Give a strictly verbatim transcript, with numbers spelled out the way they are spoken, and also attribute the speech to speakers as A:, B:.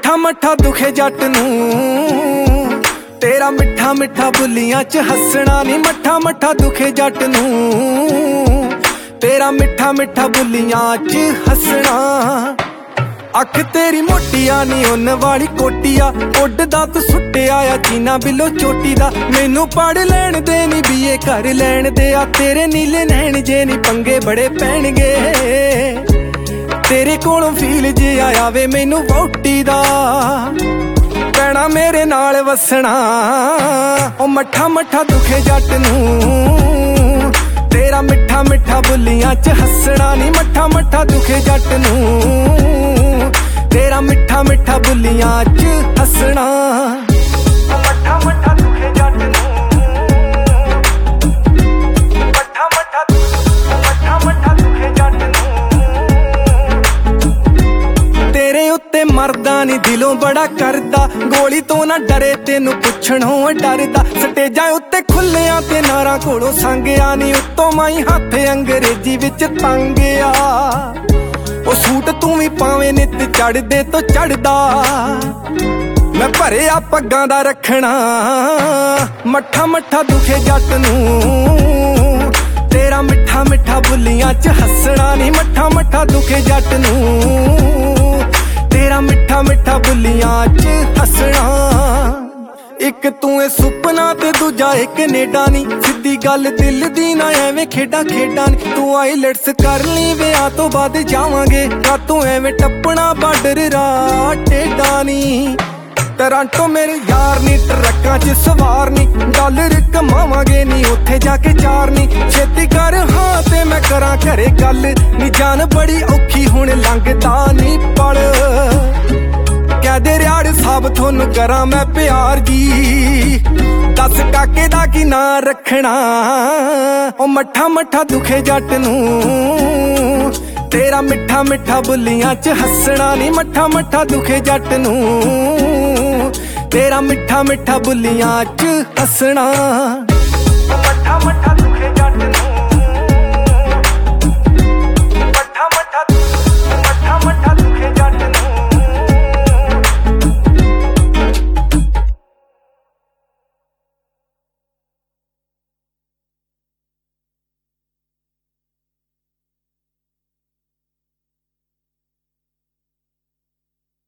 A: ਮੱਠਾ ਮੱਠਾ ਦੁਖੇ ਜੱਟ ਨੂੰ ਤੇਰਾ ਮਿੱਠਾ ਮਿੱਠਾ ਬੁੱਲੀਆਂ ਚ ਹੱਸਣਾ ਨੀ। ਮੱਠਾ ਮੱਠਾ ਦੁਖੇ ਜੱਟ ਨੂੰ ਤੇਰਾ ਮਿੱਠਾ ਮਿੱਠਾ ਬੁੱਲੀਆਂ ਚ ਹੱਸਣਾ। ਅੱਖ ਤੇਰੀ ਮੋਟੀਆ ਨੀ ਉੱਨ ਵਾਲੀ ਕੋਟੀਆ, ਉੱਡਦਾ ਤੂੰ ਸੁੱਟਿਆ ਆ ਚੀਨਾ ਬਿੱਲੋ ਚੋਟੀ ਦਾ। ਮੈਨੂੰ ਪੜ ਲੈਣ ਦੇ ਨੀ ਬੀਏ ਕਰ ਲੈਣ ਦੇ ਆ, ਤੇਰੇ ਨੀਲੇ ਨੈਣ ਜੇ ਨੀ ਪੰਗੇ ਬੜੇ ਪੈਣਗੇ। ਤੇਰੇ ਕੋਲੋਂ ਫੀਲ ਜੇ ਆਇਆ ਵੇ ਮੈਨੂੰ ਵਹੁਟੀ ਦਾ, ਪੈਣਾ ਮੇਰੇ ਨਾਲ ਵਸਣਾ। ਉਹ ਮੱਠਾ ਮੱਠਾ ਦੁਖੇ ਜੱਟ ਨੂੰ ਤੇਰਾ ਮਿੱਠਾ ਮਿੱਠਾ ਬੁੱਲੀਆਂ ਚ ਹੱਸਣਾ ਨੀ। ਮੱਠਾ ਮੱਠਾ ਦੁਖੇ ਜੱਟ ਨੂੰ ਤੇਰਾ ਮਿੱਠਾ ਮਿੱਠਾ ਬੁੱਲੀਆਂ ਚ ਹੱਸਣਾ। ਮੱਠਾ ਮੱਠਾ ਦੁਖੇ ਜੱਟ ਨੂੰ ਮੱਠਾ ਮੱਠਾ ਮੱਠਾ ਮੱਠਾ ਦੁਖੇ ਜੱਟ ਨੂੰ ਤੇਰੇ ਉੱਤੇ ਮਰਦਾ ਨੀ ਦਿਲੋਂ ਬੜਾ ਕਰਦਾ, ਗੋਲੀ ਤੋਂ ਨਾ ਡਰੇ ਤੈਨੂੰ ਪੁੱਛਣੋਂ ਡਰਦਾ। ਸਟੇਜਾਂ ਉੱਤੇ ਖੁੱਲਿਆਂ ਤੇ ਨਾਰਾਂ ਕੋਲੋਂ ਸੰਗਿਆ ਨੀ, ਉੱਤੋਂ ਮਾਈ ਹੱਥ ਅੰਗਰੇਜ਼ੀ ਵਿੱਚ ਤੰਗਿਆ। ਉਹ ਸੂਟ ਤੂੰ ਵੀ ਪਾਵੇਂ ਨਿੱਤ ਚੜਦੇ ਤੋਂ ਚੜਦਾ, ਮੈਂ ਭਰਿਆ ਪੱਗਾਂ ਦਾ ਰੱਖਣਾ। ਮੱਠਾ ਮੱਠਾ ਦੁਖੇ ਜੱਟ ਨੂੰ ਤੇਰਾ ਮਿੱਠਾ ਮਿੱਠਾ ਬੁੱਲੀਆਂ ਚ ਹੱਸਣਾ ਨੀ। ਮੱਠਾ ਮੱਠਾ ਦੁਖੇ ਜੱਟ ਨੂੰ ਤੇਰਾ ਮਿੱਠਾ ਮਿੱਠਾ ਬੁੱਲੀਆਂ ਚ ਹੱਸਣਾ। ਇੱਕ ਤੂੰ ਏ ਸੁਪਨਾ ਤੇ ਦੂਜਾ ਏ ਕੈਨੇਡਾ ਨੀ, ਸਿੱਧੀ ਗੱਲ ਦਿਲ ਦੀ ਨਾ ਐਵੇਂ ਖੇਡਾਂ ਖੇਡਾਂ ਨੀ। ਤੂੰ ਆਈਲੈਟਸ ਕਰ ਲਈ ਵਿਆਹ ਤੋਂ ਬਾਅਦ ਜਾਵਾਂਗੇ, ਕਾਤੋਂ ਐਵੇਂ ਟੱਪਣਾ ਬਾਰਡਰ ਰਾਹ ਟੇਡਾ ਨੀ। ਟਰਾਂਟੋ ਮੇਰੇ ਯਾਰ ਨੀ, ਟਰੱਕਾਂ ਚ ਸਵਾਰ ਨੀ, ਡਾਲਰ ਕਮਾਵਾਂਗੇ ਨੀ ਉੱਥੇ ਜਾ ਕੇ ਚਾਰ ਨੀ। ਛੇਤੀ ਕਰ ਹਾਂ ਤੇ ਮੈਂ ਕਰਾਂ ਘਰੇ ਗੱਲ ਨੀ, ਜਾਨ ਬੜੀ ਔਖੀ ਹੁਣ ਲੰਘਦਾ ਨੀ ਪਲ। ਕਹਦੇ ਰਿਆੜ ਸਾਹਿਬ ਤੁਹਾਨੂੰ ਕਰਾਂ ਮੈਂ ਪਿਆਰ ਜੀ, ਦੱਸ ਕਾਕੇ ਦਾ ਕੀ ਨਾਂ ਰੱਖਣਾ। ਉਹ ਮੱਠਾ ਮੱਠਾ ਦੁਖੇ ਜੱਟ ਨੂੰ ਤੇਰਾ ਮਿੱਠਾ ਮਿੱਠਾ ਬੁੱਲੀਆਂ ਚ ਹੱਸਣਾ ਨੀ। ਮੱਠਾ ਮੱਠਾ ਦੁਖੇ ਜੱਟ ਨੂੰ ਤੇਰਾ ਮਿੱਠਾ ਮਿੱਠਾ ਬੁੱਲੀਆਂ ਚ ਹੱਸਣਾ। ਮੱਠਾ ਮੱਠਾ